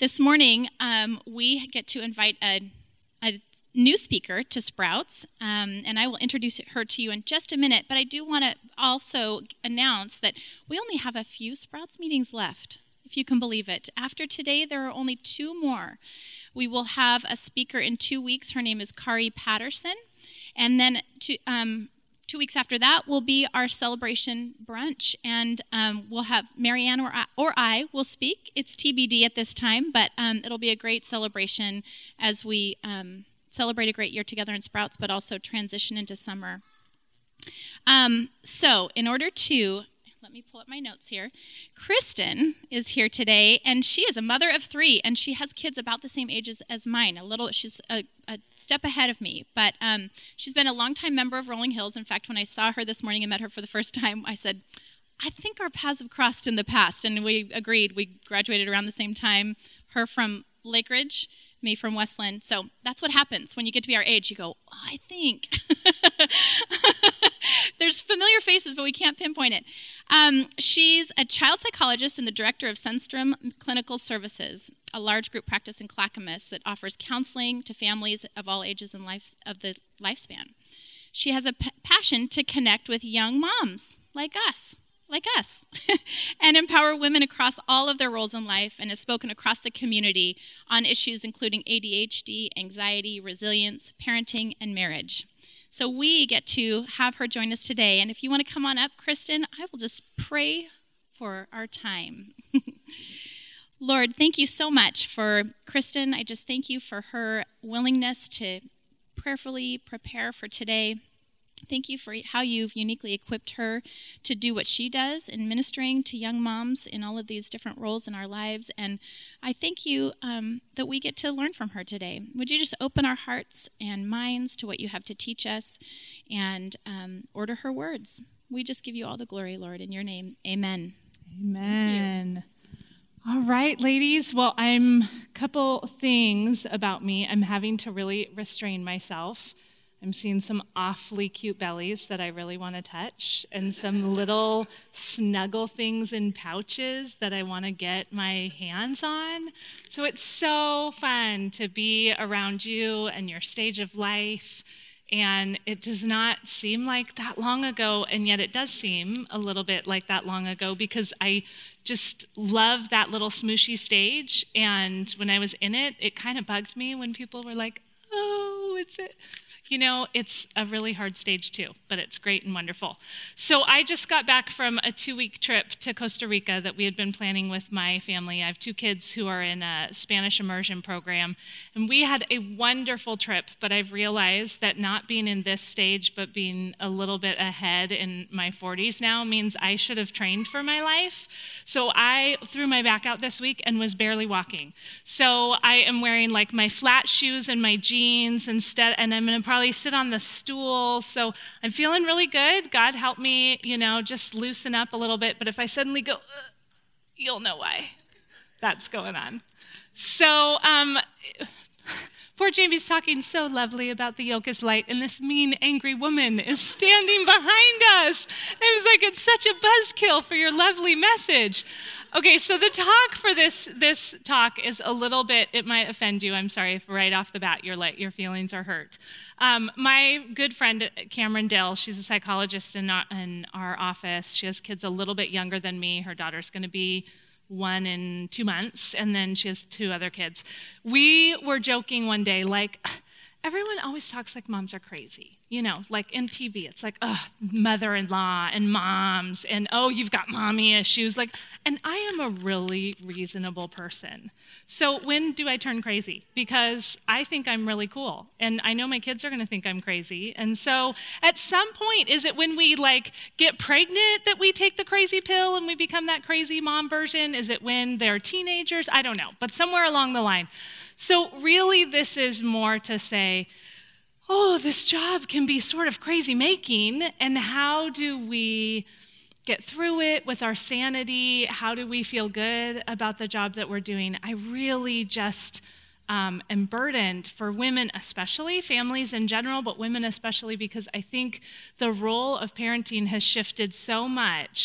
This morning, we get to invite a new speaker to Sprouts, and I will introduce her to you in just a minute, but I do want to also announce that we only have a few Sprouts meetings left, if you can believe it. After today, there are only 2 more. We will have a speaker in 2 weeks. Her name is Kari Patterson, and then 2 weeks after that will be our celebration brunch, and we'll have Marianne or I will speak. It's TBD at this time, but it'll be a great celebration as we celebrate a great year together in Sprouts, but also transition into summer. So in order to, let me pull up my notes here. Kristen is here today, and she is a mother of 3, and she has kids about the same age as mine. She's a step ahead of me, but she's been a longtime member of Rolling Hills. In fact, when I saw her this morning and met her for the first time, I said, I think our paths have crossed in the past, and we agreed. We graduated around the same time, her from Lake Ridge, me from Westland. So that's what happens when you get to be our age. You go, I think. There's familiar faces, but we can't pinpoint it. She's a child psychologist and the director of Sunstrom Clinical Services, a large group practice in Clackamas that offers counseling to families of all ages and of the lifespan. She has a passion to connect with young moms like us, and empower women across all of their roles in life, and has spoken across the community on issues including ADHD, anxiety, resilience, parenting, and marriage. So we get to have her join us today. And if you want to come on up, Kristen, I will just pray for our time. Lord, thank you so much for Kristen. I just thank you for her willingness to prayerfully prepare for today. Thank you for how you've uniquely equipped her to do what she does in ministering to young moms in all of these different roles in our lives. And I thank you that we get to learn from her today. Would you just open our hearts and minds to what you have to teach us and order her words? We just give you all the glory, Lord, in your name. Amen. Amen. All right, ladies. Well, a couple things about me. I'm having to really restrain myself. I'm seeing some awfully cute bellies that I really want to touch, and some little snuggle things in pouches that I want to get my hands on. So it's so fun to be around you and your stage of life. And it does not seem like that long ago, and yet it does seem a little bit like that long ago, because I just love that little smooshy stage. And when I was in it, it kind of bugged me when people were like, oh, it's it. You know, it's a really hard stage too, but it's great and wonderful. So I just got back from a 2-week trip to Costa Rica that we had been planning with my family. I have 2 kids who are in a Spanish immersion program, and we had a wonderful trip, but I've realized that not being in this stage, but being a little bit ahead in my 40s now means I should have trained for my life. So I threw my back out this week and was barely walking. So I am wearing like my flat shoes and my jeans instead, and I'm going to probably sit on the stool. So I'm feeling really good. God help me, just loosen up a little bit. But if I suddenly go, you'll know why that's going on. So poor Jamie's talking so lovely about the yoke is light, and this mean, angry woman is standing behind us. I was like, it's such a buzzkill for your lovely message. Okay, so the talk for this talk is a little bit, it might offend you. I'm sorry if right off the bat your feelings are hurt. My good friend Cameron Dill, she's a psychologist in our office. She has kids a little bit younger than me. Her daughter's going to be 1 in 2 months, and then she has 2 other kids. We were joking one day, like, everyone always talks like moms are crazy. Like in TV, it's like, mother-in-law and moms, and you've got mommy issues. And I am a really reasonable person. So when do I turn crazy? Because I think I'm really cool, and I know my kids are going to think I'm crazy. And so at some point, is it when we get pregnant that we take the crazy pill and we become that crazy mom version? Is it when they're teenagers? I don't know, but somewhere along the line. So really, this is more to say, this job can be sort of crazy making, and how do we get through it with our sanity? How do we feel good about the job that we're doing? I really just am burdened for women especially, families in general, but women especially, because I think the role of parenting has shifted so much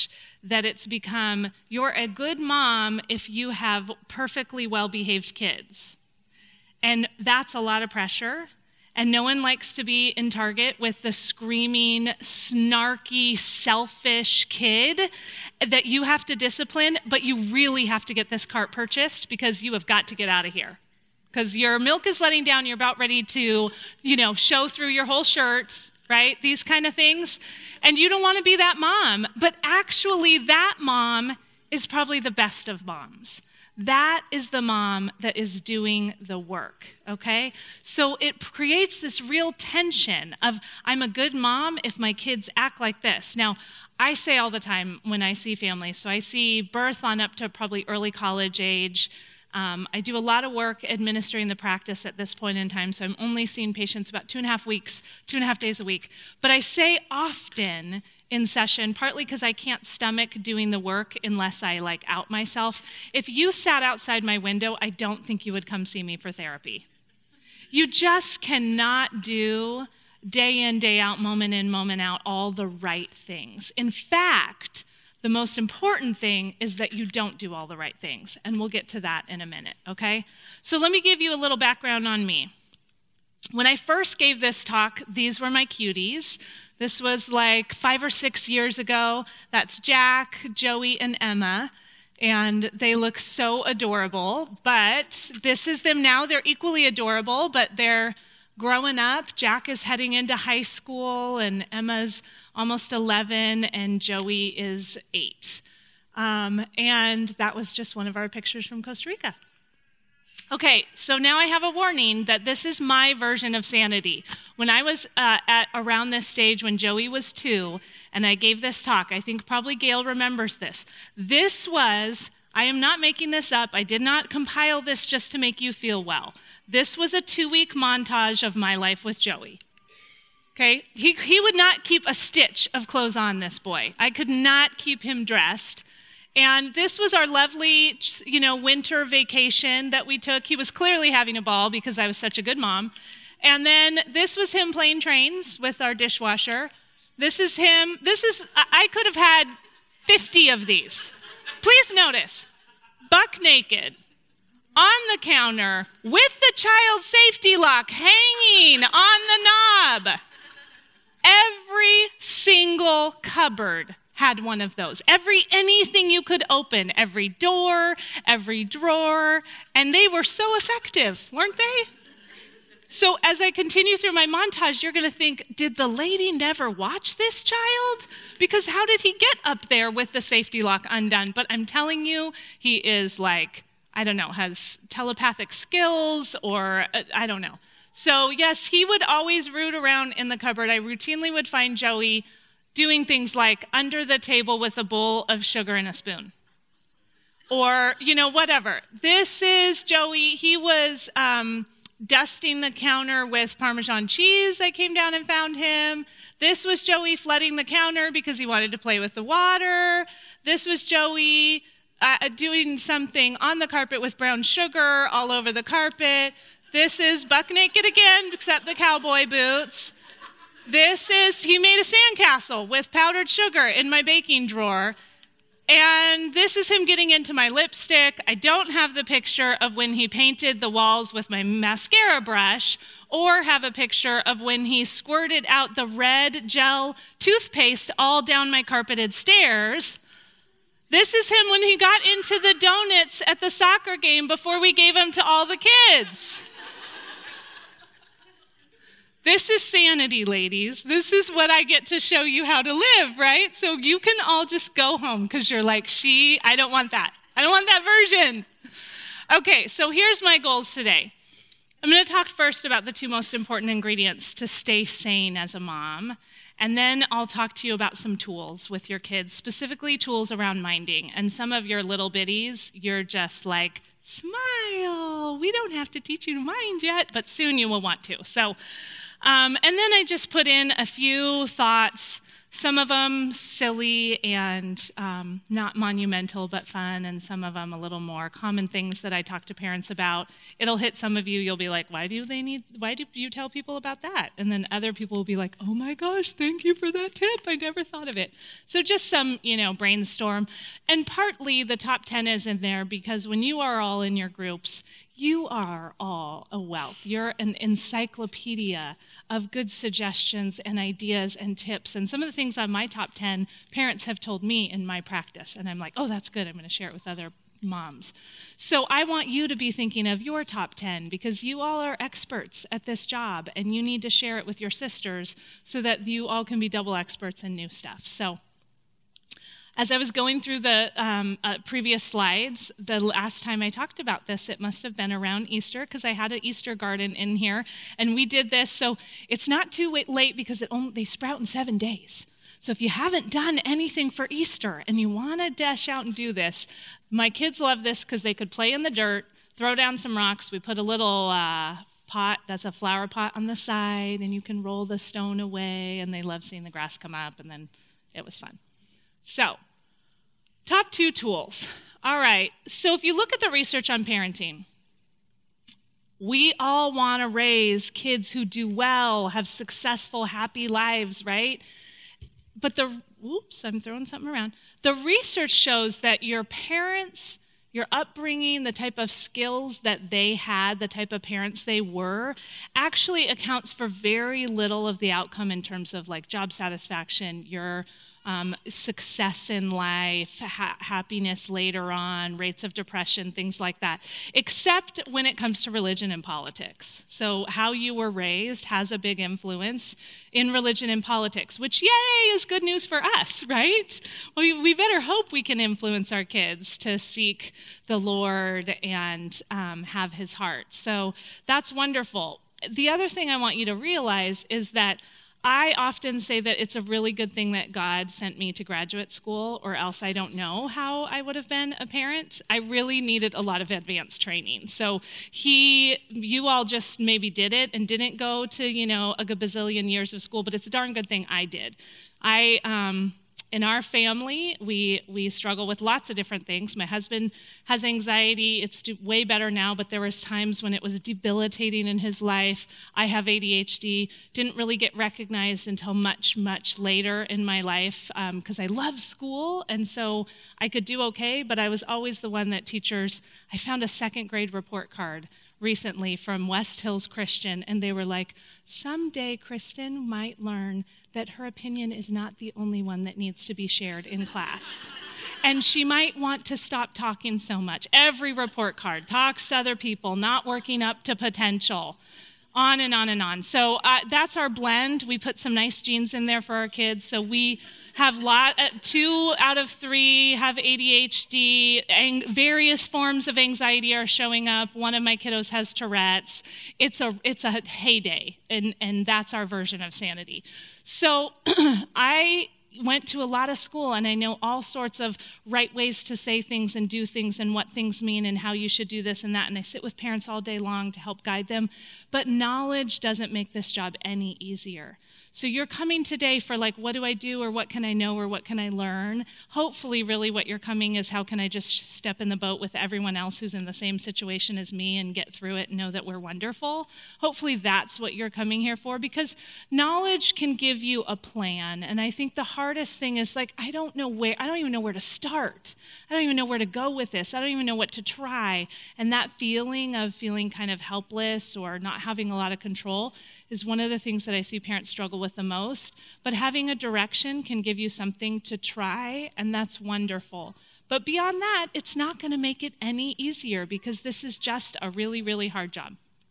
that it's become, you're a good mom if you have perfectly well-behaved kids. And that's a lot of pressure. And no one likes to be in Target with the screaming, snarky, selfish kid that you have to discipline, but you really have to get this cart purchased because you have got to get out of here. Because your milk is letting down, you're about ready to, show through your whole shirt, right? These kind of things. And you don't want to be that mom. But actually, that mom is probably the best of moms. That is the mom that is doing the work, okay? So it creates this real tension of, I'm a good mom if my kids act like this. Now, I say all the time when I see families, so I see birth on up to probably early college age. I do a lot of work administering the practice at this point in time, so I'm only seeing patients about 2.5 days a week. But I say often in session, partly because I can't stomach doing the work unless I out myself. If you sat outside my window, I don't think you would come see me for therapy. You just cannot do day in, day out, moment in, moment out, all the right things. In fact, the most important thing is that you don't do all the right things, and we'll get to that in a minute, okay? So let me give you a little background on me. When I first gave this talk, these were my cuties. This was 5 or 6 years ago. That's Jack, Joey, and Emma, and they look so adorable, but this is them now. They're equally adorable, but they're growing up. Jack is heading into high school, and Emma's almost 11, and Joey is 8. And that was just one of our pictures from Costa Rica. Okay, so now I have a warning that this is my version of sanity. When I was at around this stage when Joey was 2, and I gave this talk, I think probably Gail remembers this. I am not making this up. I did not compile this just to make you feel well. This was a 2-week montage of my life with Joey. Okay, he would not keep a stitch of clothes on, this boy. I could not keep him dressed. And this was our lovely, winter vacation that we took. He was clearly having a ball because I was such a good mom. And then this was him playing trains with our dishwasher. This is him. I could have had 50 of these. Please notice, buck naked, on the counter, with the child safety lock hanging on the knob. Every single cupboard had one of those. Anything you could open, every door, every drawer, and they were so effective, weren't they? So as I continue through my montage, you're going to think, did the lady never watch this child? Because how did he get up there with the safety lock undone? But I'm telling you, he is has telepathic skills, or I don't know. So yes, he would always root around in the cupboard. I routinely would find Joey doing things like under the table with a bowl of sugar and a spoon. Or, whatever. This is Joey. He was dusting the counter with Parmesan cheese. I came down and found him. This was Joey flooding the counter because he wanted to play with the water. This was Joey doing something on the carpet with brown sugar all over the carpet. This is buck naked again, except the cowboy boots. He made a sandcastle with powdered sugar in my baking drawer. And this is him getting into my lipstick. I don't have the picture of when he painted the walls with my mascara brush, or have a picture of when he squirted out the red gel toothpaste all down my carpeted stairs. This is him when he got into the donuts at the soccer game before we gave them to all the kids. This is sanity, ladies. This is what I get to show you how to live, right? So you can all just go home because you're like, I don't want that. I don't want that version. Okay, so here's my goals today. I'm going to talk first about the 2 most important ingredients to stay sane as a mom. And then I'll talk to you about some tools with your kids, specifically tools around minding. And some of your little bitties, you're just like, smile. We don't have to teach you to mind yet, but soon you will want to. So, and then I just put in a few thoughts Some of them silly and not monumental but fun, and some of them a little more common things that I talk to parents about. It'll hit some of you. You'll be like, why do you tell people about that? And then other people will be like, oh my gosh, thank you for that tip. I never thought of it. So just some, brainstorm. And partly the top 10 is in there because when you are all in your groups, you are all a wealth. You're an encyclopedia of good suggestions and ideas and tips. And some of the things on my top 10, parents have told me in my practice. And I'm like, oh, that's good. I'm going to share it with other moms. So I want you to be thinking of your top 10 because you all are experts at this job. And you need to share it with your sisters so that you all can be double experts in new stuff. So as I was going through the previous slides, the last time I talked about this, it must have been around Easter because I had an Easter garden in here, and we did this. So it's not too late because they sprout in 7 days. So if you haven't done anything for Easter and you want to dash out and do this, my kids love this because they could play in the dirt, throw down some rocks. We put a little pot, that's a flower pot on the side, and you can roll the stone away, and they love seeing the grass come up, and then it was fun. So, top 2 tools. All right, so if you look at the research on parenting, we all want to raise kids who do well, have successful, happy lives, right? But I'm throwing something around. The research shows that your parents, your upbringing, the type of skills that they had, the type of parents they were, actually accounts for very little of the outcome in terms of like job satisfaction, your success in life, happiness later on, rates of depression, things like that, except when it comes to religion and politics. So how you were raised has a big influence in religion and politics, which, yay, is good news for us, right? We better hope we can influence our kids to seek the Lord and have his heart. So that's wonderful. The other thing I want you to realize is that I often say that it's a really good thing that God sent me to graduate school, or else I don't know how I would have been a parent. I really needed a lot of advanced training. So you all just maybe did it and didn't go to, a gazillion years of school, but it's a darn good thing I did. In our family, we struggle with lots of different things. My husband has anxiety. It's way better now, but there was times when it was debilitating in his life. I have ADHD. Didn't really get recognized until much, much later in my life because I love school, and so I could do okay, but I was always the one that I found a 2nd grade report card recently from West Hills Christian, and they were like, someday Kristen might learn that her opinion is not the only one that needs to be shared in class. And she might want to stop talking so much. Every report card talks to other people, not working up to potential, on and on and on. So that's our blend. We put some nice genes in there for our kids. So we have 2 out of 3 have ADHD. Various forms of anxiety are showing up. One of my kiddos has Tourette's. It's a heyday, and that's our version of sanity. So I went to a lot of school, and I know all sorts of right ways to say things and do things and what things mean and how you should do this and that, and I sit with parents all day long to help guide them, but knowledge doesn't make this job any easier. So you're coming today for what do I do, or what can I know, or what can I learn? Hopefully, really what you're coming is, how can I just step in the boat with everyone else who's in the same situation as me and get through it and know that we're wonderful? Hopefully that's what you're coming here for, because knowledge can give you a plan. And I think the hardest thing is I don't even know where to start. I don't even know where to go with this. I don't even know what to try. And that feeling kind of helpless or not having a lot of control is one of the things that I see parents struggle with the most. But having a direction can give you something to try, and that's wonderful. But beyond that, it's not going to make it any easier, because this is just a really, really hard job.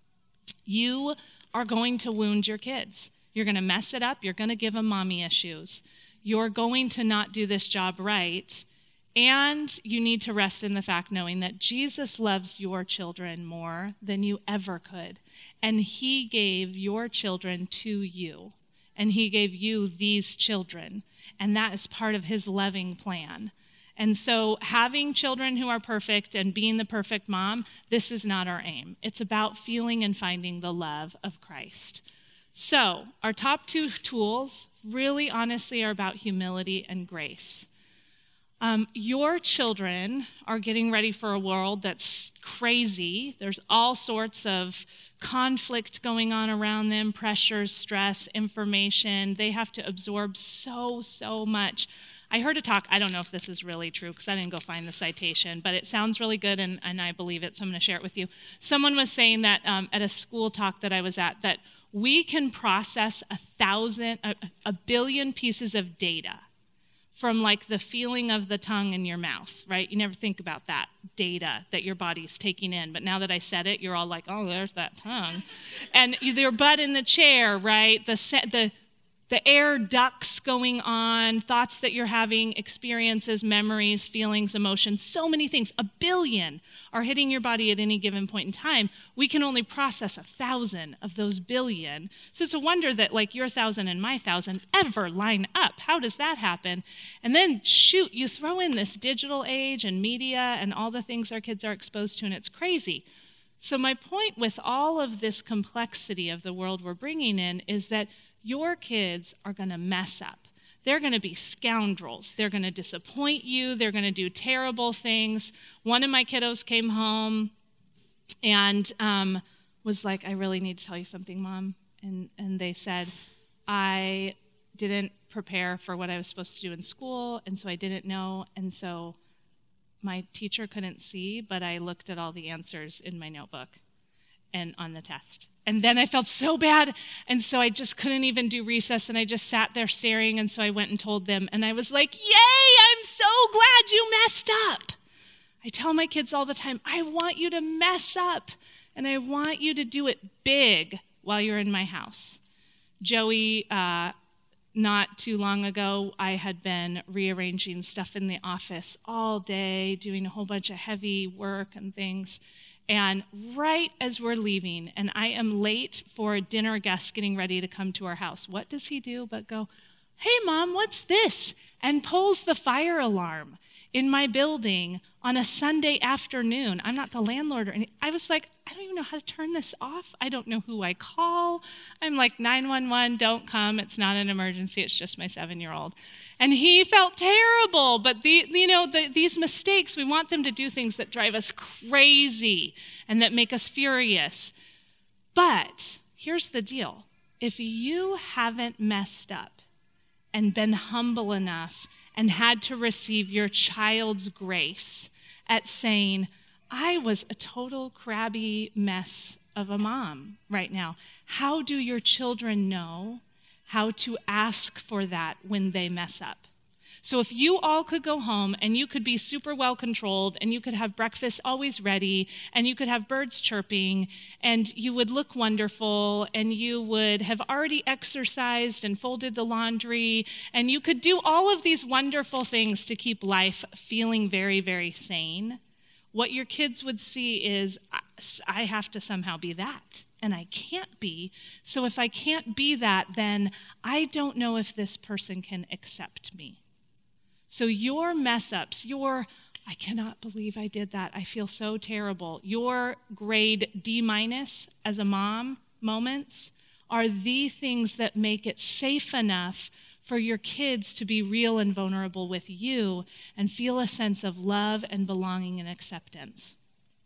You are going to wound your kids. You're going to mess it up. You're going to give them mommy issues. You're going to not do this job right. And you need to rest in the fact knowing that Jesus loves your children more than you ever could. And he gave your children to you. And he gave you these children. And that is part of his loving plan. And so having children who are perfect and being the perfect mom, this is not our aim. It's about feeling and finding the love of Christ. So our top 2 tools really honestly are about humility and grace. Your children are getting ready for a world that's crazy. There's all sorts of conflict going on around them, pressures, stress, information. They have to absorb so much. I heard a talk, I don't know if this is really true because I didn't go find the citation, but it sounds really good and I believe it, so I'm going to share it with you. Someone was saying that at a school talk that I was at, that we can process a billion pieces of data from like the feeling of the tongue in your mouth, right? You never think about that data that your body's taking in. But now that I said it, you're all like, oh, there's that tongue. And your butt in the chair, right? The air ducts going on, thoughts that you're having, experiences, memories, feelings, emotions, so many things. 1 billion are hitting your body at any given point in time. We can only process 1,000 of those billion. So it's a wonder that like your 1,000 and my 1,000 ever line up. How does that happen? And then shoot, you throw in this digital age and media and all the things our kids are exposed to, and it's crazy. So my point with all of this complexity of the world we're bringing in is that your kids are going to mess up. They're going to be scoundrels. They're going to disappoint you. They're going to do terrible things. One of my kiddos came home and was like, I really need to tell you something, Mom. And they said, I didn't prepare for what I was supposed to do in school, and so I didn't know. And so my teacher couldn't see, but I looked at all the answers in my notebook and on the test. And then I felt so bad, and so I just couldn't even do recess, and I just sat there staring, and so I went and told them, and I was like, yay, I'm so glad you messed up. I tell my kids all the time, I want you to mess up, and I want you to do it big while you're in my house. Joey, not too long ago, I had been rearranging stuff in the office all day, doing a whole bunch of heavy work and things. And right as we're leaving, and I am late for a dinner guest getting ready to come to our house, what does he do but go, hey, Mom, what's this? And pulls the fire alarm in my building on a Sunday afternoon. I'm not the landlord or anything. I was like, I don't even know how to turn this off. I don't know who I call. I'm like, 911, don't come. It's not an emergency. It's just my 7-year-old. And he felt terrible. But these mistakes, we want them to do things that drive us crazy and that make us furious. But here's the deal. If you haven't messed up and been humble enough and had to receive your child's grace at saying, I was a total crabby mess of a mom right now. How do your children know how to ask for that when they mess up? So if you all could go home and you could be super well controlled and you could have breakfast always ready and you could have birds chirping and you would look wonderful and you would have already exercised and folded the laundry and you could do all of these wonderful things to keep life feeling very, very sane, what your kids would see is, I have to somehow be that, and I can't be. So if I can't be that, then I don't know if this person can accept me. So your mess-ups, I cannot believe I did that, I feel so terrible, your grade D- as a mom moments are the things that make it safe enough for your kids to be real and vulnerable with you and feel a sense of love and belonging and acceptance.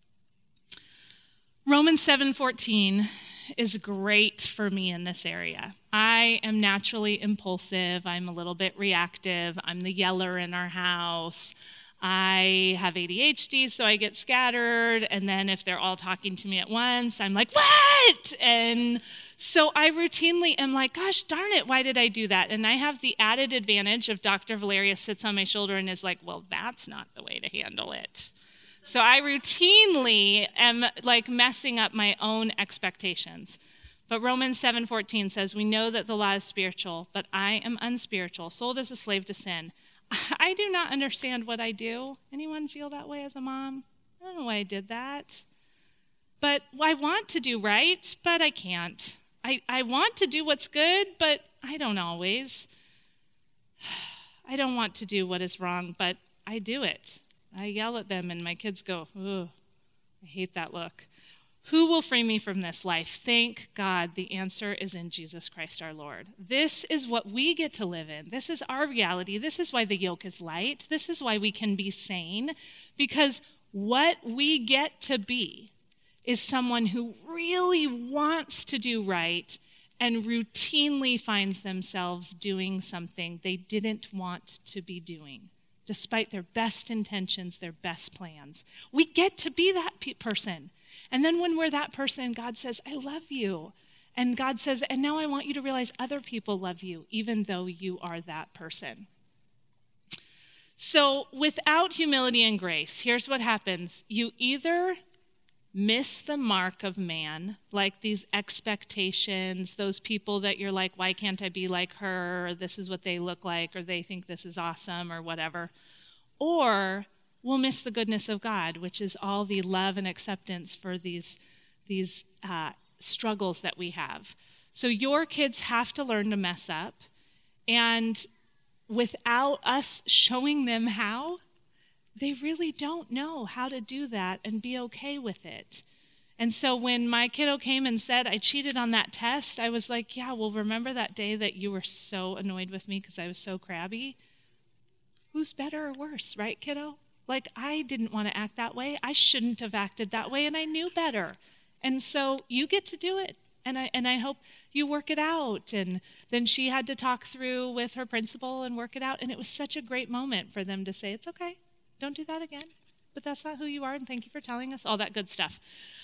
Romans 7:14 is great for me in this area. I am naturally impulsive. I'm a little bit reactive. I'm the yeller in our house. I have ADHD, so I get scattered. And then if they're all talking to me at once, I'm like, what? And so I routinely am like, gosh, darn it, why did I do that? And I have the added advantage of Dr. Valeria sits on my shoulder and is like, well, that's not the way to handle it. So I routinely am like messing up my own expectations. But Romans 7:14 says, we know that the law is spiritual, but I am unspiritual, sold as a slave to sin. I do not understand what I do. Anyone feel that way as a mom? I don't know why I did that. But I want to do right, but I can't. I want to do what's good, but I don't always. I don't want to do what is wrong, but I do it. I yell at them and my kids go, oh, I hate that look. Who will free me from this life? Thank God the answer is in Jesus Christ our Lord. This is what we get to live in. This is our reality. This is why the yoke is light. This is why we can be sane, because what we get to be is someone who really wants to do right and routinely finds themselves doing something they didn't want to be doing, despite their best intentions, their best plans. We get to be that person. And then when we're that person, God says, I love you. And God says, and now I want you to realize other people love you, even though you are that person. So without humility and grace, here's what happens. You either miss the mark of man, like these expectations, those people that you're like, why can't I be like her? Or this is what they look like, or they think this is awesome, or whatever. Or we'll miss the goodness of God, which is all the love and acceptance for these struggles that we have. So your kids have to learn to mess up, and without us showing them how, they really don't know how to do that and be okay with it. And so when my kiddo came and said, I cheated on that test, I was like, yeah, well, remember that day that you were so annoyed with me because I was so crabby? Who's better or worse, right, kiddo? Like, I didn't want to act that way. I shouldn't have acted that way, and I knew better. And so you get to do it, and I hope you work it out. And then she had to talk through with her principal and work it out, and it was such a great moment for them to say, it's okay, don't do that again, but that's not who you are, and thank you for telling us, all that good stuff.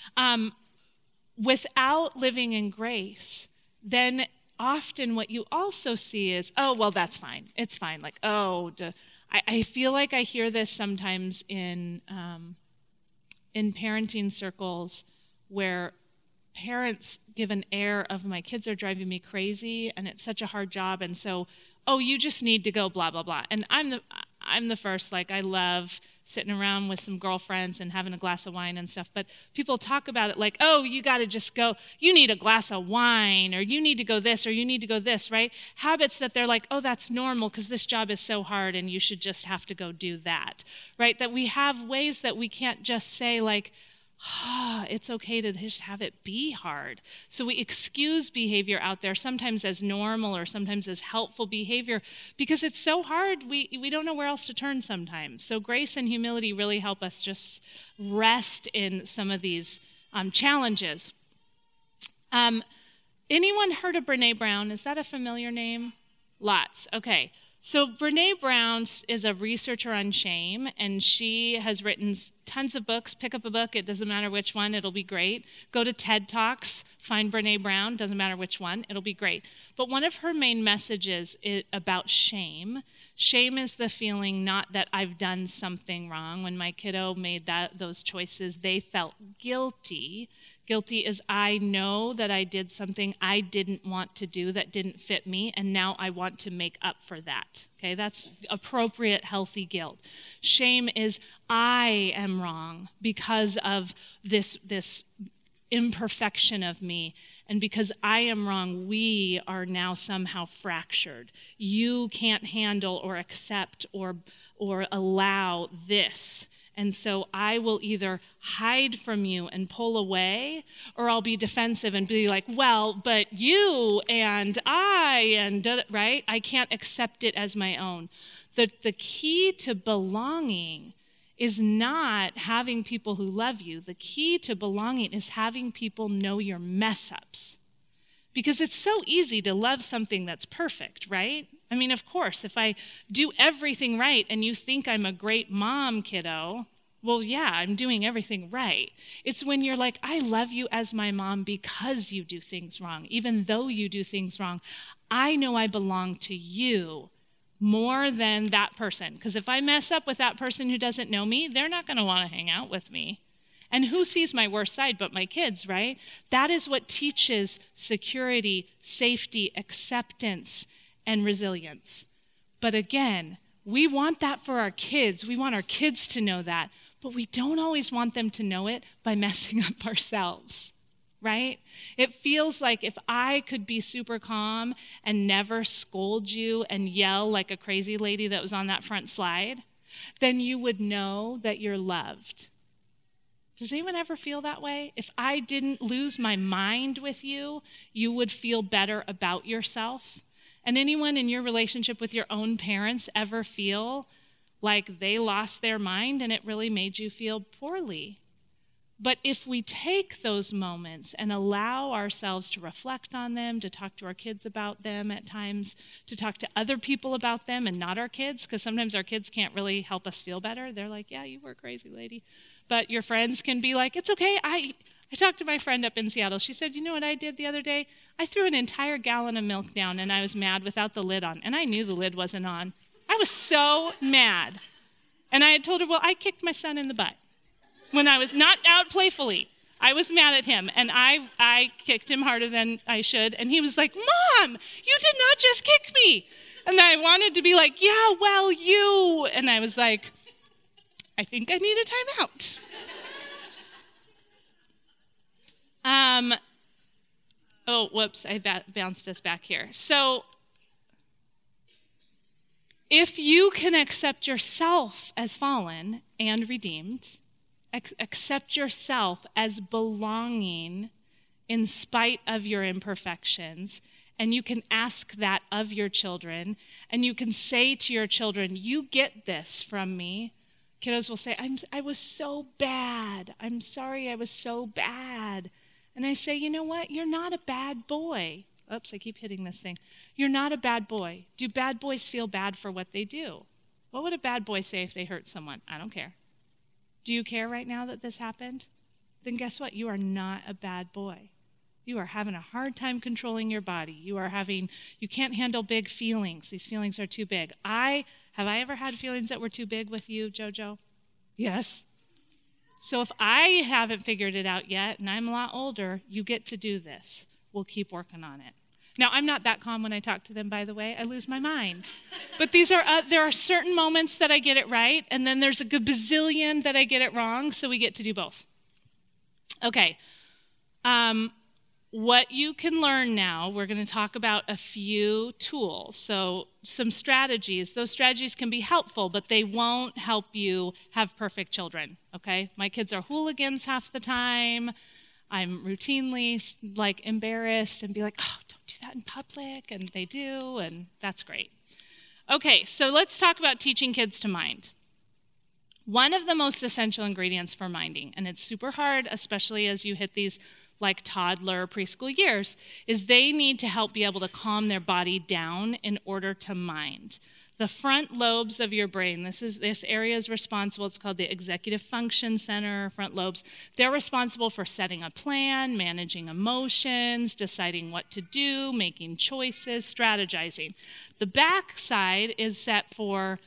Without living in grace, then often what you also see is, oh, well, that's fine. It's fine. Like, I feel like I hear this sometimes in parenting circles where parents give an air of, my kids are driving me crazy and it's such a hard job, and so, oh, you just need to go blah, blah, blah. And I'm the first, like, I love sitting around with some girlfriends and having a glass of wine and stuff, but people talk about it like, oh, you got to just go, you need a glass of wine, or you need to go this, or you need to go this, right? Habits that they're like, oh, that's normal because this job is so hard and you should just have to go do that, right? That we have ways that we can't just say like, it's okay to just have it be hard. So we excuse behavior out there, sometimes as normal or sometimes as helpful behavior, because it's so hard, we don't know where else to turn sometimes. So grace and humility really help us just rest in some of these challenges. Anyone heard of Brene Brown? Is that a familiar name? Lots. Okay. So Brene Brown is a researcher on shame, and she has written tons of books. Pick up a book. It doesn't matter which one. It'll be great. Go to TED Talks. Find Brene Brown. Doesn't matter which one. It'll be great. But one of her main messages is about shame. Shame is the feeling not that I've done something wrong. When my kiddo made those choices, they felt guilty. Guilty is I know that I did something I didn't want to do that didn't fit me, and now I want to make up for that. Okay, that's appropriate, healthy guilt. Shame is I am wrong because of this imperfection of me, and because I am wrong, we are now somehow fractured. You can't handle or accept or allow this. And so I will either hide from you and pull away, or I'll be defensive and be like, well, but you and I, and right? I can't accept it as my own. The key to belonging is not having people who love you. The key to belonging is having people know your mess ups. Because it's so easy to love something that's perfect, right? I mean, of course, if I do everything right and you think I'm a great mom, kiddo, well, yeah, I'm doing everything right. It's when you're like, I love you as my mom because you do things wrong. Even though you do things wrong, I know I belong to you more than that person. Because if I mess up with that person who doesn't know me, they're not going to want to hang out with me. And who sees my worst side but my kids, right? That is what teaches security, safety, acceptance, and resilience. But again, we want that for our kids. We want our kids to know that. But we don't always want them to know it by messing up ourselves, right? It feels like if I could be super calm and never scold you and yell like a crazy lady that was on that front slide, then you would know that you're loved. Does anyone ever feel that way? If I didn't lose my mind with you, you would feel better about yourself? And anyone in your relationship with your own parents ever feel like they lost their mind and it really made you feel poorly? But if we take those moments and allow ourselves to reflect on them, to talk to our kids about them at times, to talk to other people about them and not our kids, because sometimes our kids can't really help us feel better. They're like, yeah, you were crazy, lady. But your friends can be like, it's okay. I talked to my friend up in Seattle. She said, you know what I did the other day? I threw an entire gallon of milk down and I was mad without the lid on. And I knew the lid wasn't on. I was so mad. And I had told her, well, I kicked my son in the butt. When I was not out playfully, I was mad at him, and I kicked him harder than I should, and he was like, Mom, you did not just kick me. And I wanted to be like, yeah, well, you. And I was like, I think I need a timeout. Oh, whoops, I bounced us back here. So if you can accept yourself as fallen and redeemed, accept yourself as belonging in spite of your imperfections, and you can ask that of your children, and you can say to your children, you get this from me. Kiddos will say, I was so bad. I'm sorry I was so bad. And I say, you know what? You're not a bad boy. Oops, I keep hitting this thing. You're not a bad boy. Do bad boys feel bad for what they do? What would a bad boy say if they hurt someone? I don't care. Do you care right now that this happened? Then guess what? You are not a bad boy. You are having a hard time controlling your body. You can't handle big feelings. These feelings are too big. Have I ever had feelings that were too big with you, Jojo? Yes. So if I haven't figured it out yet, and I'm a lot older, you get to do this. We'll keep working on it. Now, I'm not that calm when I talk to them, by the way. I lose my mind. But there are certain moments that I get it right, and then there's a gazillion that I get it wrong, so we get to do both. Okay. What you can learn now, we're going to talk about a few tools. So some strategies. Those strategies can be helpful, but they won't help you have perfect children, okay? My kids are hooligans half the time. I'm routinely embarrassed and be like, oh, don't do that in public, and they do, and that's great. Okay, so let's talk about teaching kids to mind. One of the most essential ingredients for minding, and it's super hard, especially as you hit these toddler preschool years, is they need to help be able to calm their body down in order to mind. The front lobes of your brain, this area is responsible, it's called the executive function center, front lobes. They're responsible for setting a plan, managing emotions, deciding what to do, making choices, strategizing. The back side is set for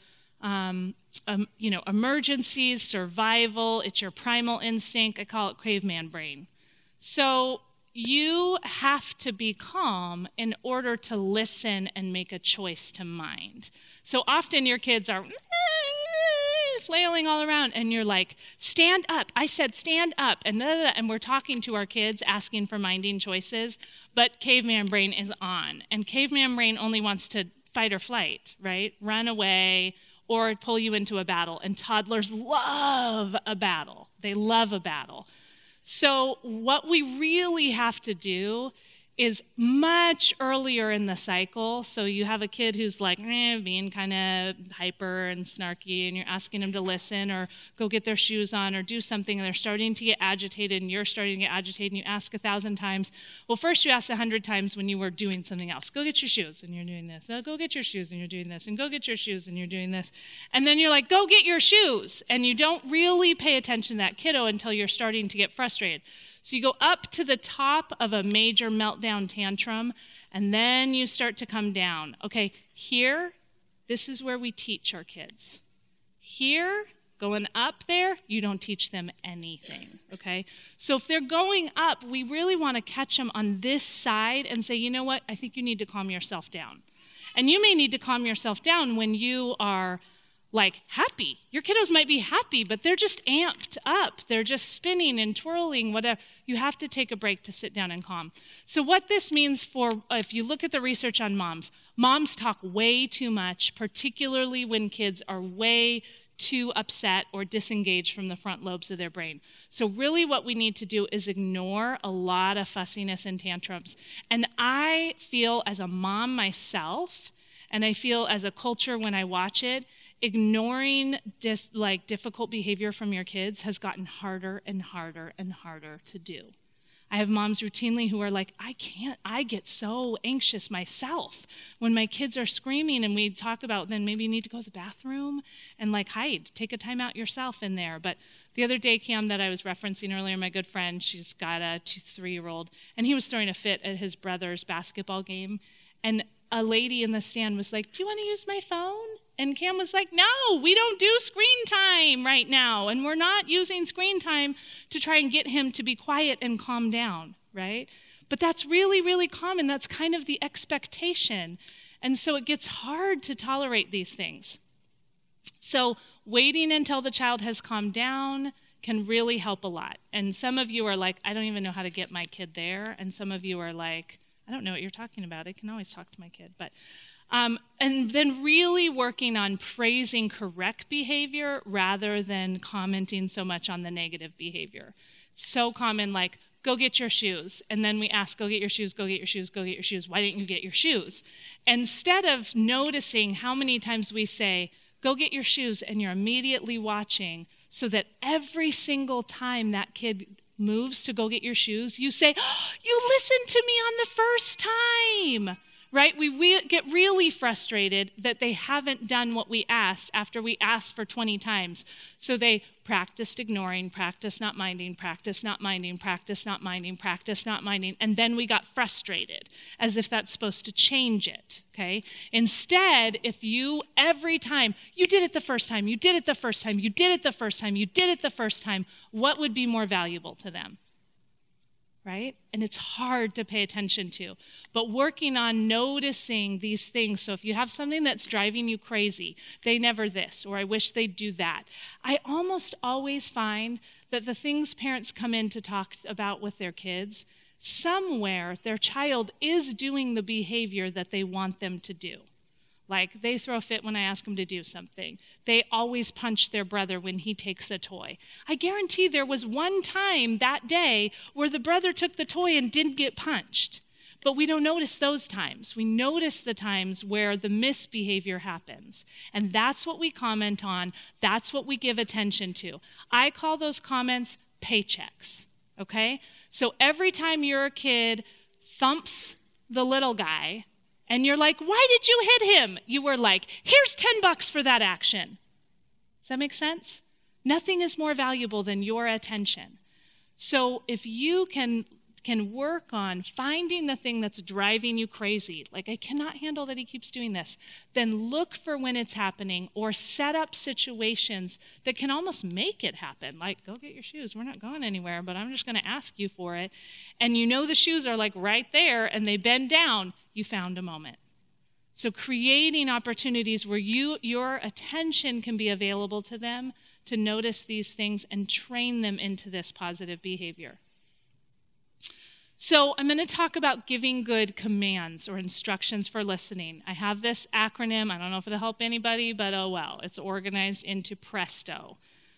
emergencies, survival. It's your primal instinct. I call it caveman brain. So you have to be calm in order to listen and make a choice to mind. So often your kids are flailing all around, and you're like, stand up. I said stand up, and we're talking to our kids, asking for minding choices, but caveman brain is on. And caveman brain only wants to fight or flight, right? Run away, or pull you into a battle. And toddlers love a battle. They love a battle. So what we really have to do is much earlier in the cycle. So you have a kid who's being kind of hyper and snarky, and you're asking them to listen or go get their shoes on or do something, and they're starting to get agitated, and you're starting to get agitated, and you ask 1,000 times. Well, first you asked 100 times when you were doing something else. Go get your shoes, and you're doing this. Go get your shoes, and you're doing this. And go get your shoes, and you're doing this. And then you're like, go get your shoes. And you don't really pay attention to that kiddo until you're starting to get frustrated. So you go up to the top of a major meltdown tantrum, and then you start to come down. Okay, here, this is where we teach our kids. Here, going up there, you don't teach them anything, okay? So if they're going up, we really want to catch them on this side and say, you know what, I think you need to calm yourself down. And you may need to calm yourself down when you are happy. Your kiddos might be happy, but they're just amped up. They're just spinning and twirling, whatever. You have to take a break to sit down and calm. So what this means if you look at the research on moms talk way too much, particularly when kids are way too upset or disengaged from the front lobes of their brain. So really what we need to do is ignore a lot of fussiness and tantrums. And I feel as a mom myself, and I feel as a culture when I watch it, ignoring difficult behavior from your kids has gotten harder and harder and harder to do. I have moms routinely who are like, I get so anxious myself when my kids are screaming, and we talk about then maybe you need to go to the bathroom and hide, take a time out yourself in there. But the other day, Cam, that I was referencing earlier, my good friend, she's got a 3-year-old, and he was throwing a fit at his brother's basketball game, and a lady in the stand was like, do you want to use my phone? And Cam was like, no, we don't do screen time right now. And we're not using screen time to try and get him to be quiet and calm down, right? But that's really, really common. That's kind of the expectation. And so it gets hard to tolerate these things. So waiting until the child has calmed down can really help a lot. And some of you are like, I don't even know how to get my kid there. And some of you are like, I don't know what you're talking about. I can always talk to my kid. But and then really working on praising correct behavior rather than commenting so much on the negative behavior. So common, like, go get your shoes. And then we ask, go get your shoes, go get your shoes, go get your shoes. Why didn't you get your shoes? Instead of noticing how many times we say, go get your shoes, and you're immediately watching so that every single time that kid moves to go get your shoes, you say, oh, you listened to me on the first time. Right? We get really frustrated that they haven't done what we asked after we asked for 20 times. So they practiced ignoring, practice not minding, practice not minding, practice not minding, practice not minding. And then we got frustrated as if that's supposed to change it, okay? Instead, if you, every time, you did it the first time, you did it the first time, you did it the first time, you did it the first time, what would be more valuable to them? Right? And it's hard to pay attention to. But working on noticing these things. So if you have something that's driving you crazy, they never this, or I wish they'd do that. I almost always find that the things parents come in to talk about with their kids, somewhere their child is doing the behavior that they want them to do. Like, they throw a fit when I ask them to do something. They always punch their brother when he takes a toy. I guarantee there was one time that day where the brother took the toy and didn't get punched. But we don't notice those times. We notice the times where the misbehavior happens. And that's what we comment on. That's what we give attention to. I call those comments paychecks, okay? So every time your kid thumps the little guy, and you're like, why did you hit him? You were like, here's $10 for that action. Does that make sense? Nothing is more valuable than your attention. So if you can work on finding the thing that's driving you crazy, like, I cannot handle that he keeps doing this, then look for when it's happening or set up situations that can almost make it happen. Like, go get your shoes. We're not going anywhere, but I'm just going to ask you for it. And you know the shoes are like right there and they bend down. You found a moment. So creating opportunities where your attention can be available to them to notice these things and train them into this positive behavior. So I'm going to talk about giving good commands or instructions for listening. I have this acronym. I don't know if it'll help anybody, but oh well. It's organized into PRESTO.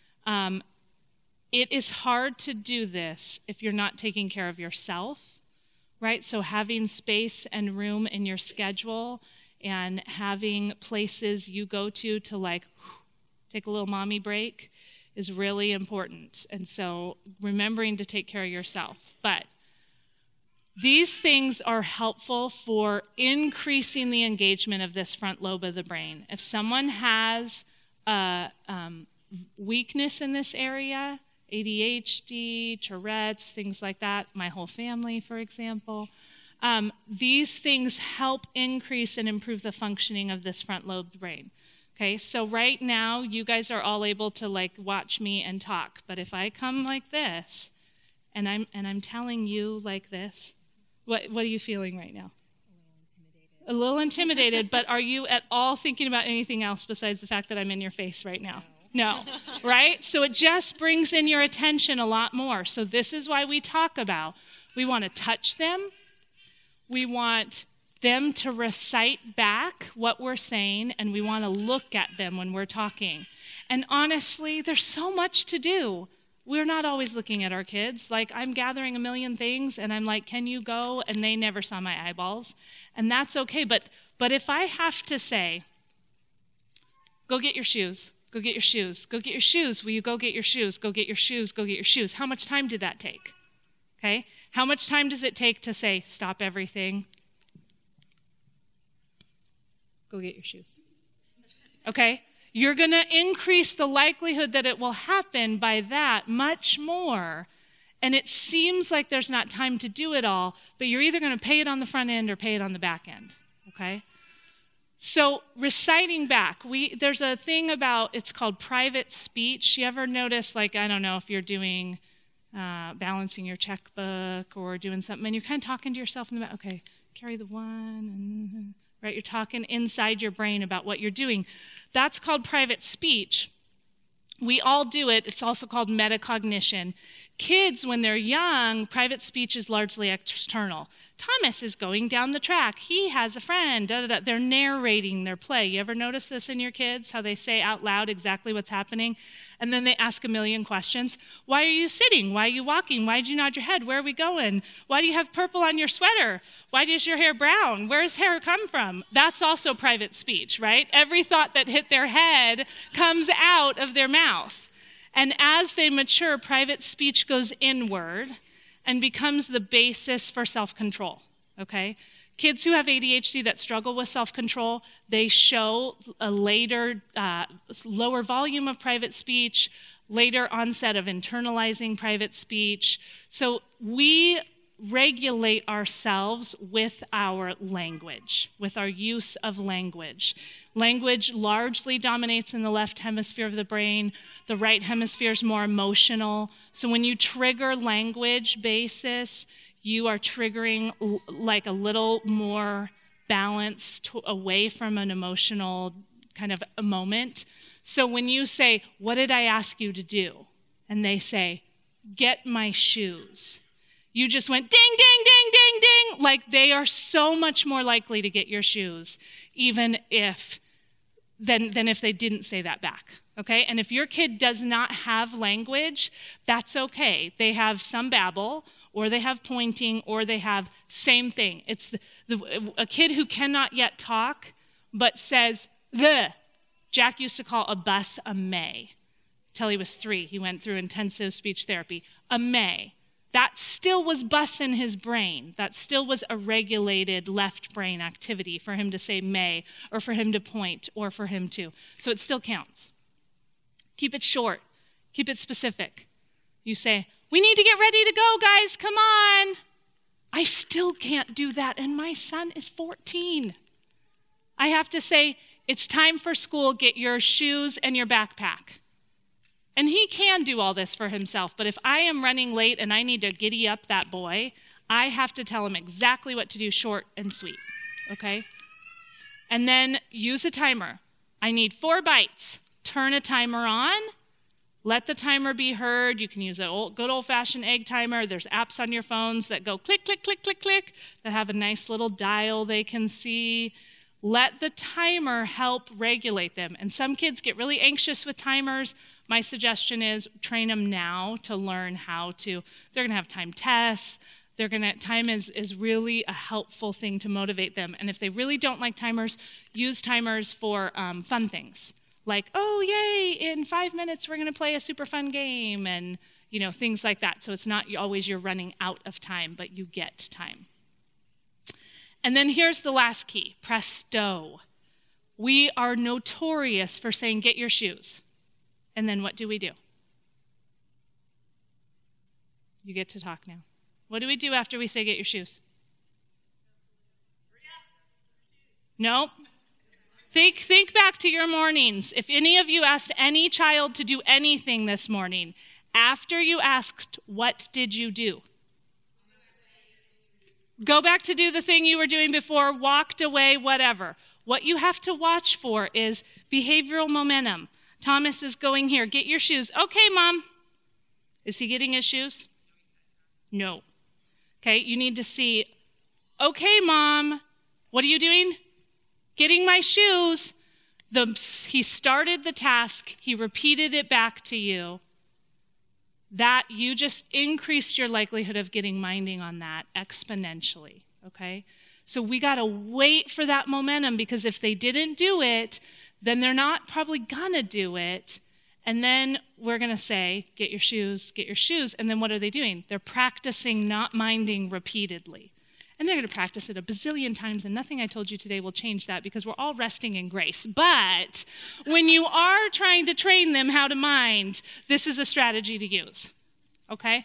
It is hard to do this if you're not taking care of yourself, right? So having space and room in your schedule and having places you go to like take a little mommy break is really important. And so remembering to take care of yourself. But these things are helpful for increasing the engagement of this front lobe of the brain. If someone has a weakness in this area, ADHD, Tourette's, things like that, my whole family, for example, these things help increase and improve the functioning of this front lobe brain. Okay, so right now, you guys are all able to like watch me and talk, but if I come like this, and I'm telling you like this, what are you feeling right now? A little intimidated, but are you at all thinking about anything else besides the fact that I'm in your face right now? No, right? So it just brings in your attention a lot more. So this is why we talk about, we want to touch them. We want them to recite back what we're saying, and we want to look at them when we're talking. And honestly, there's so much to do. We're not always looking at our kids. Like, I'm gathering a million things, and I'm like, can you go? And they never saw my eyeballs. And that's okay. But if I have to say, go get your shoes, go get your shoes, go get your shoes, will you go get your shoes, go get your shoes, go get your shoes? How much time did that take? Okay? How much time does it take to say, stop everything? Go get your shoes. Okay? You're going to increase the likelihood that it will happen by that much more. And it seems like there's not time to do it all, but you're either going to pay it on the front end or pay it on the back end. Okay? So reciting back, there's a thing about, it's called private speech. You ever notice, like, I don't know if you're doing balancing your checkbook or doing something, and you're kind of talking to yourself in the back, okay, carry the one, right? You're talking inside your brain about what you're doing. That's called private speech. We all do it. It's also called metacognition. Kids, when they're young, private speech is largely external. Thomas is going down the track. He has a friend. Da, da, da. They're narrating their play. You ever notice this in your kids, how they say out loud exactly what's happening? And then they ask a million questions. Why are you sitting? Why are you walking? Why did you nod your head? Where are we going? Why do you have purple on your sweater? Why is your hair brown? Where does hair come from? That's also private speech, right? Every thought that hit their head comes out of their mouth. And as they mature, private speech goes inward and becomes the basis for self-control, okay? Kids who have ADHD that struggle with self-control, they show a later, lower volume of private speech, later onset of internalizing private speech. So we regulate ourselves with our language, with our use of language. Language largely dominates in the left hemisphere of the brain. The right hemisphere is more emotional. So when you trigger language basis, you are triggering like a little more balance away from an emotional kind of a moment. So when you say, what did I ask you to do? And they say, get my shoes. You just went ding, ding, ding, ding, ding. Like they are so much more likely to get your shoes, even than if they didn't say that back. Okay? And if your kid does not have language, that's okay. They have some babble, or they have pointing, or they have same thing. It's a kid who cannot yet talk, but says the. Jack used to call a bus a may. Till he was 3, he went through intensive speech therapy. A may. That still was bus in his brain. That still was a regulated left brain activity for him to say may, or for him to point, or for him to. So it still counts. Keep it short. Keep it specific. You say, we need to get ready to go, guys. Come on. I still can't do that, and my son is 14. I have to say, it's time for school. Get your shoes and your backpack. And he can do all this for himself, but if I am running late and I need to giddy up that boy, I have to tell him exactly what to do, short and sweet, okay? And then use a timer. I need 4 bites. Turn a timer on. Let the timer be heard. You can use a good old-fashioned egg timer. There's apps on your phones that go click, click, click, click, click, that have a nice little dial they can see. Let the timer help regulate them. And some kids get really anxious with timers. My suggestion is train them now to learn how to. They're going to have time tests. Time is really a helpful thing to motivate them. And if they really don't like timers, use timers for fun things. Like, oh, yay, in 5 minutes we're going to play a super fun game, and things like that. So it's not always you're running out of time, but you get time. And then here's the last key, presto. We are notorious for saying, get your shoes. And then what do? You get to talk now. What do we do after we say, get your shoes? Nope. Think back to your mornings. If any of you asked any child to do anything this morning, after you asked, what did you do? Go back to do the thing you were doing before, walked away, whatever. What you have to watch for is behavioral momentum. Thomas is going here. Get your shoes. Okay, Mom. Is he getting his shoes? No. Okay, you need to see, okay, Mom. What are you doing? Getting my shoes. He started the task. He repeated it back to you. That you just increased your likelihood of getting minding on that exponentially, okay? So we got to wait for that momentum, because if they didn't do it, then they're not probably going to do it. And then we're going to say, get your shoes, get your shoes. And then what are they doing? They're practicing not minding repeatedly. And they're going to practice it a bazillion times, and nothing I told you today will change that, because we're all resting in grace. But when you are trying to train them how to mind, this is a strategy to use, okay?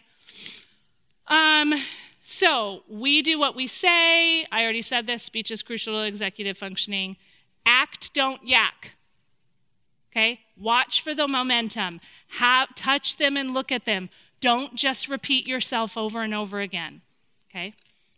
So we do what we say. I already said this. Speech is crucial to executive functioning. Act, don't yak, okay? Watch for the momentum. Touch them and look at them. Don't just repeat yourself over and over again, okay?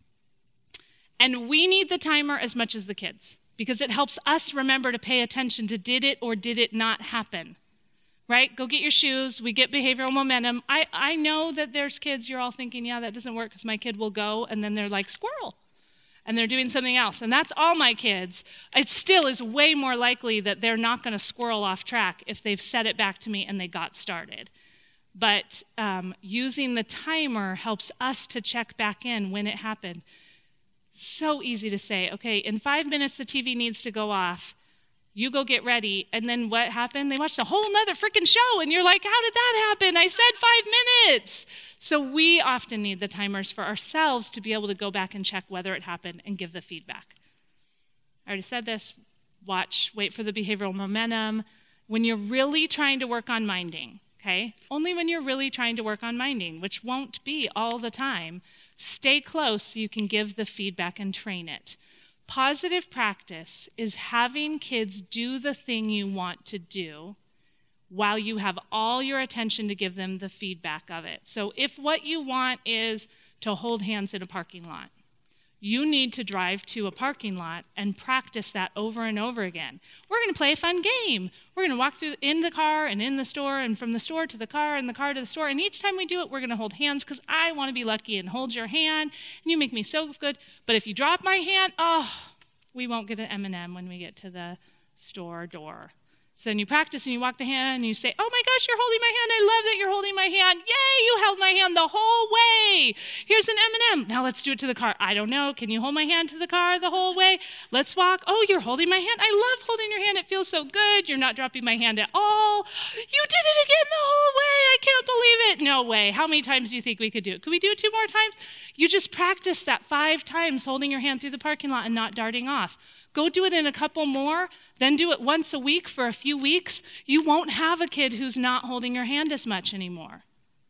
And we need the timer as much as the kids, because it helps us remember to pay attention to did it or did it not happen, right? Go get your shoes. We get behavioral momentum. I know that there's kids, you're all thinking, yeah, that doesn't work because my kid will go, and then they're like, squirrel, and they're doing something else. And that's all my kids. It still is way more likely that they're not going to squirrel off track if they've said it back to me and they got started. But using the timer helps us to check back in when it happened. So easy to say, okay, in 5 minutes the TV needs to go off. You go get ready. And then what happened? They watched a whole nother freaking show. And you're like, how did that happen? I said 5 minutes. So we often need the timers for ourselves to be able to go back and check whether it happened and give the feedback. I already said this. Watch, wait for the behavioral momentum. When you're really trying to work on minding, okay? Only when you're really trying to work on minding, which won't be all the time. Stay close so you can give the feedback and train it. Positive practice is having kids do the thing you want to do while you have all your attention to give them the feedback of it. So if what you want is to hold hands in a parking lot, you need to drive to a parking lot and practice that over and over again. We're going to play a fun game. We're going to walk through in the car and in the store and from the store to the car and the car to the store. And each time we do it, we're going to hold hands because I want to be lucky and hold your hand. And you make me so good. But if you drop my hand, we won't get an M&M when we get to the store door. So then you practice and you walk the hand and you say, oh my gosh, you're holding my hand. I love that you're holding my hand. Yay, you held my hand the whole way. Here's an M&M. Now let's do it to the car. I don't know. Can you hold my hand to the car the whole way? Let's walk. Oh, you're holding my hand. I love holding your hand. It feels so good. You're not dropping my hand at all. You did it again the whole way. I can't believe it. No way. How many times do you think we could do it? Could we do it 2 more times? You just practice that 5 times, holding your hand through the parking lot and not darting off. Go do it in a couple more, then do it once a week for a few weeks. You won't have a kid who's not holding your hand as much anymore.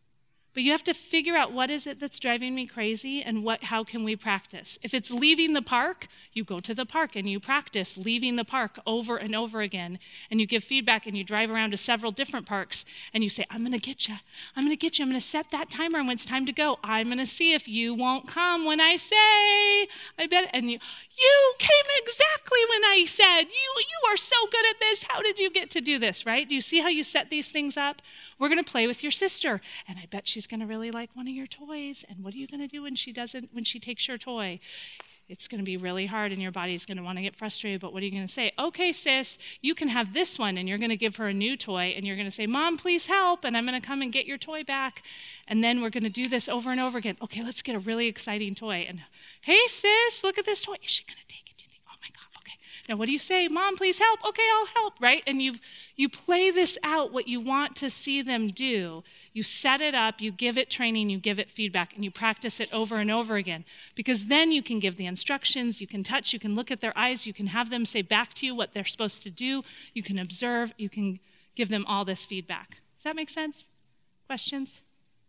But you have to figure out what is it that's driving me crazy and how can we practice. If it's leaving the park, you go to the park and you practice leaving the park over and over again. And you give feedback and you drive around to several different parks and you say, I'm going to get you. I'm going to get you. I'm going to set that timer when it's time to go. I'm going to see if you won't come when I say, I bet. And you came exactly when I said, you are so good at this. How did you get to do this, right? Do you see how you set these things up? We're going to play with your sister, and I bet she's going to really like one of your toys. And what are you going to do when she takes your toy? It's going to be really hard, and your body's going to want to get frustrated, but what are you going to say? Okay, sis, you can have this one, and you're going to give her a new toy, and you're going to say, Mom, please help, and I'm going to come and get your toy back. And then we're going to do this over and over again. Okay, let's get a really exciting toy. And, hey, sis, look at this toy. Is she going to take it? Do you think, oh, my God, okay. Now, what do you say? Mom, please help. Okay, I'll help, right? And you play this out, what you want to see them do. You set it up, you give it training, you give it feedback, and you practice it over and over again. Because then you can give the instructions, you can touch, you can look at their eyes, you can have them say back to you what they're supposed to do, you can observe, you can give them all this feedback. Does that make sense? Questions?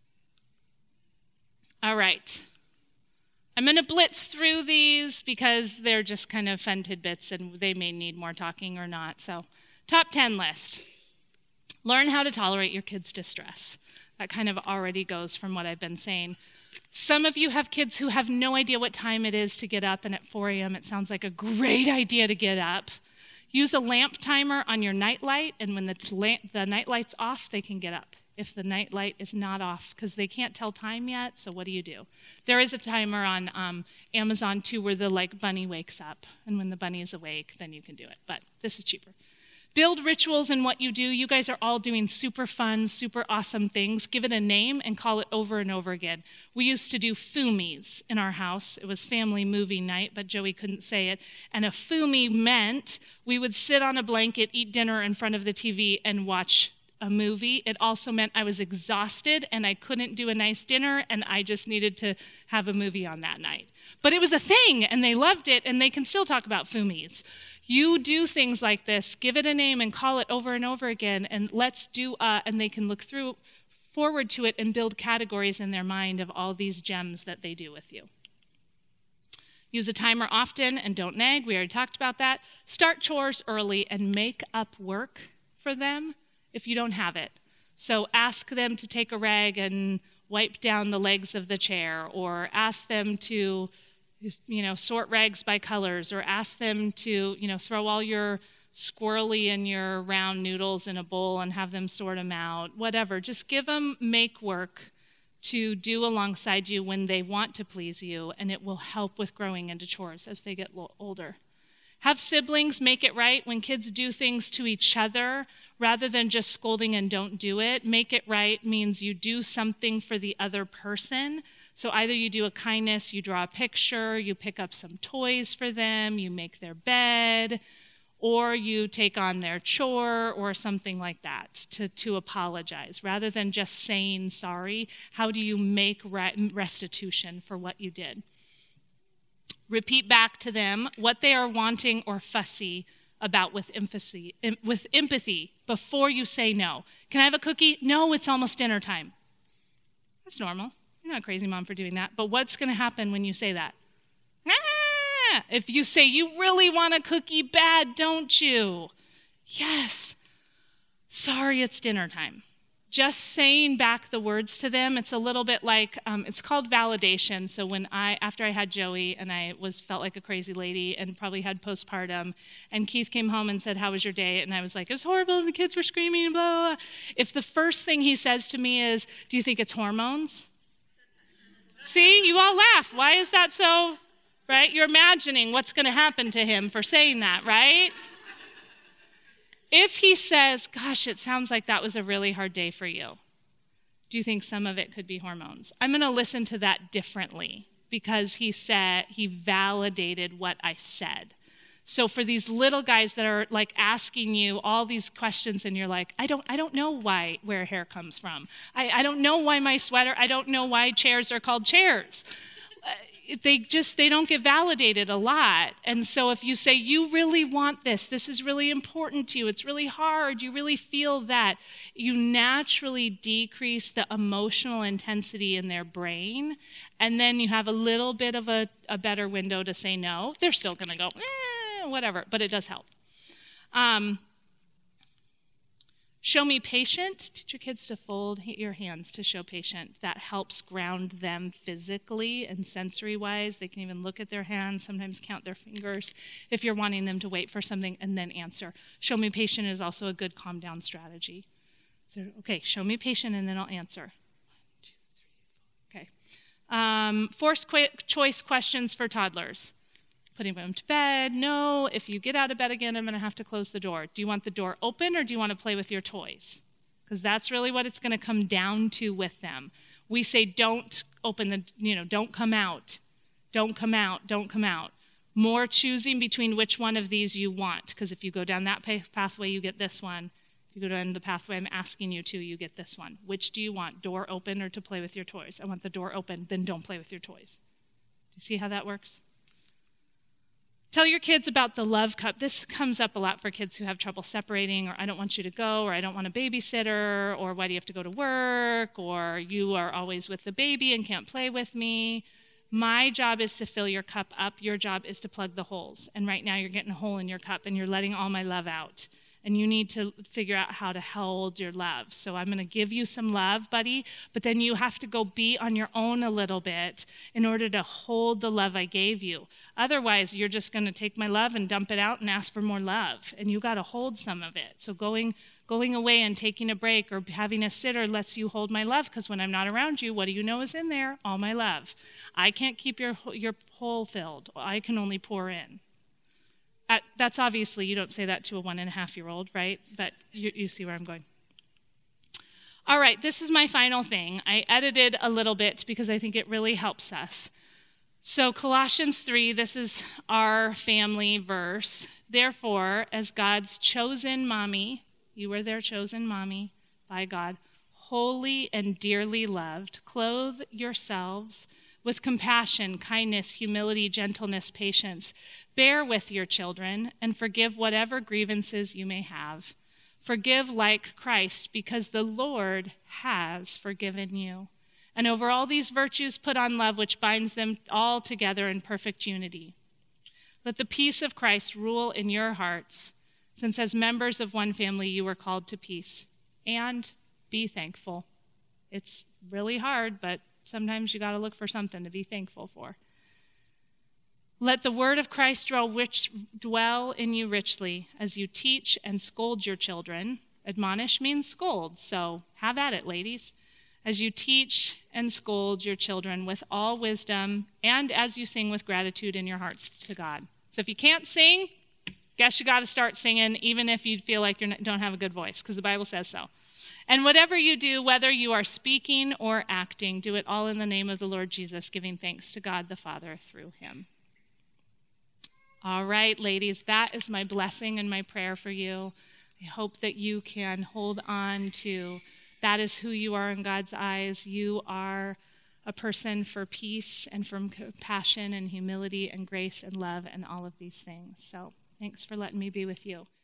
All right. I'm going to blitz through these because they're just kind of fun tidbits and they may need more talking or not. So, top 10 list. Learn how to tolerate your kids' distress. That kind of already goes from what I've been saying. Some of you have kids who have no idea what time it is to get up, and at 4 a.m. it sounds like a great idea to get up. Use a lamp timer on your night light, and when the night light's off, they can get up. if the night light is not off, because they can't tell time yet, so what do? There is a timer on Amazon too where the bunny wakes up, and when the bunny is awake, then you can do it, but this is cheaper. Build rituals in what you do. You guys are all doing super fun, super awesome things. Give it a name and call it over and over again. We used to do Fumis in our house. It was family movie night, but Joey couldn't say it. And a Fumi meant we would sit on a blanket, eat dinner in front of the TV, and watch a movie. It also meant I was exhausted and I couldn't do a nice dinner and I just needed to have a movie on that night. But it was a thing and they loved it and they can still talk about Fumis. You do things like this, give it a name and call it over and over again, and let's do, and they can look forward to it and build categories in their mind of all these gems that they do with you. Use a timer often and don't nag. We already talked about that. Start chores early and make up work for them if you don't have it. So ask them to take a rag and wipe down the legs of the chair, or ask them to sort rags by colors, or ask them to, throw all your squirrely and your round noodles in a bowl and have them sort them out, whatever. Just give them make work to do alongside you when they want to please you, and it will help with growing into chores as they get older. Have siblings make it right. When kids do things to each other, rather than just scolding and don't do it, make it right means you do something for the other person. So either you do a kindness, you draw a picture, you pick up some toys for them, you make their bed, or you take on their chore or something like that to apologize. Rather than just saying sorry, how do you make restitution for what you did? Repeat back to them what they are wanting or fussy about with empathy before you say no. Can I have a cookie? No, it's almost dinner time. That's normal. You're not a crazy mom for doing that. But what's going to happen when you say that? Ah! If you say, you really want a cookie bad, don't you? Yes. Sorry, it's dinner time. Just saying back the words to them, it's a little bit like, it's called validation. So after I had Joey and I felt like a crazy lady and probably had postpartum, and Keith came home and said, how was your day? And I was like, it was horrible, and the kids were screaming, and blah, blah, blah. If the first thing he says to me is, do you think it's hormones? See, you all laugh. Why is that so, right? You're imagining what's going to happen to him for saying that, right? If he says, gosh, it sounds like that was a really hard day for you, do you think some of it could be hormones? I'm going to listen to that differently because he validated what I said. So for these little guys that are asking you all these questions and you're like, I don't know where hair comes from. I don't know why my sweater, I don't know why chairs are called chairs. They don't get validated a lot. And so if you say, you really want this is really important to you, it's really hard, you really feel that, you naturally decrease the emotional intensity in their brain, and then you have a little bit of a better window to say no. They're still going to go, whatever, but it does help. Show me patient. Teach your kids to fold your hands to show patient. That helps ground them physically and sensory-wise. They can even look at their hands, sometimes count their fingers if you're wanting them to wait for something and then answer. Show me patient is also a good calm down strategy. So, okay, show me patient and then I'll answer. 1, 2, 3, 4. Okay. Forced choice questions for toddlers. Putting them to bed. No, if you get out of bed again, I'm going to have to close the door. Do you want the door open or do you want to play with your toys? Because that's really what it's going to come down to with them. We say, don't open don't come out. Don't come out. Don't come out. More choosing between which one of these you want. Because if you go down that pathway, you get this one. If you go down the pathway I'm asking you to, you get this one. Which do you want? Door open or to play with your toys? I want the door open, then don't play with your toys. Do you see how that works? Tell your kids about the love cup. This comes up a lot for kids who have trouble separating, or I don't want you to go, or I don't want a babysitter, or why do you have to go to work, or you are always with the baby and can't play with me. My job is to fill your cup up. Your job is to plug the holes. And right now you're getting a hole in your cup and you're letting all my love out. And you need to figure out how to hold your love. So I'm going to give you some love, buddy, but then you have to go be on your own a little bit in order to hold the love I gave you. Otherwise, you're just going to take my love and dump it out and ask for more love. And you got to hold some of it. So going Going away and taking a break or having a sitter lets you hold my love, because when I'm not around you, what do you know is in there? All my love. I can't keep your hole filled. I can only pour in. That's obviously, you don't say that to a 1.5-year-old, right? But you see where I'm going. All right, this is my final thing. I edited a little bit because I think it really helps us. So Colossians 3, this is our family verse. Therefore, as God's chosen mommy, you were their chosen mommy by God, holy and dearly loved, clothe yourselves with compassion, kindness, humility, gentleness, patience. Bear with your children and forgive whatever grievances you may have. Forgive like Christ, because the Lord has forgiven you. And over all these virtues put on love, which binds them all together in perfect unity. Let the peace of Christ rule in your hearts, since as members of one family you were called to peace. And be thankful. It's really hard, but sometimes you got to look for something to be thankful for. Let the word of Christ dwell in you richly as you teach and scold your children. Admonish means scold, so have at it, ladies. As you teach and scold your children with all wisdom, and as you sing with gratitude in your hearts to God. So if you can't sing, guess you got to start singing, even if you feel like you don't have a good voice, because the Bible says so. And whatever you do, whether you are speaking or acting, do it all in the name of the Lord Jesus, giving thanks to God the Father through him. All right, ladies, that is my blessing and my prayer for you. I hope that you can hold on to that is who you are in God's eyes. You are a person for peace and for compassion and humility and grace and love and all of these things. So thanks for letting me be with you.